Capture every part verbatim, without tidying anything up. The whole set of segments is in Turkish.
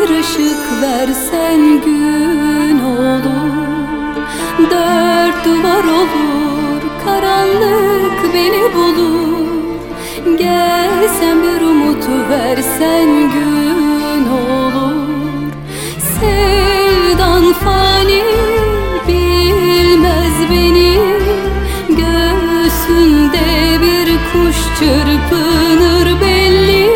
bir ışık versen gün olur. Dört duvar olur, karanlık beni bulur. Gelsen bir umut versen gün olur. Sevdan fani bilmez beni, göğsünde bir kuş çırpınır belli.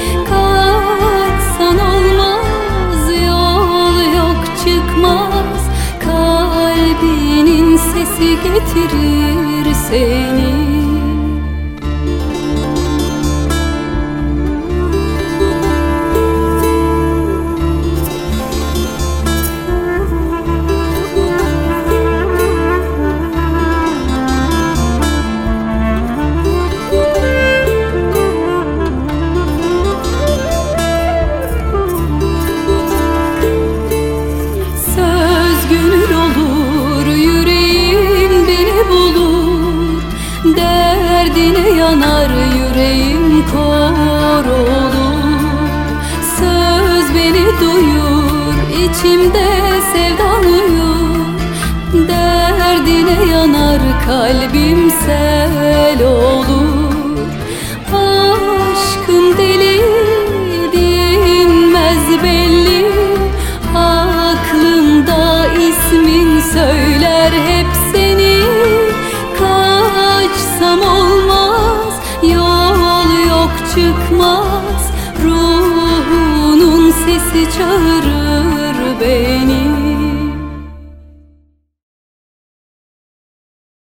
Kaçsan olmaz, yol yok çıkmaz, kalbinin sesi getirir seni. Derdine yanar yüreğim, kor olur. Söz beni duyur, içimde sevdan uyur. Derdine yanar kalbim, sel olur. Aşkım deli dinmez belli, aklımda ismin söyler hep seni. Kaçsam olmaz, yol yok çıkmaz, ruhunun sesi çağırır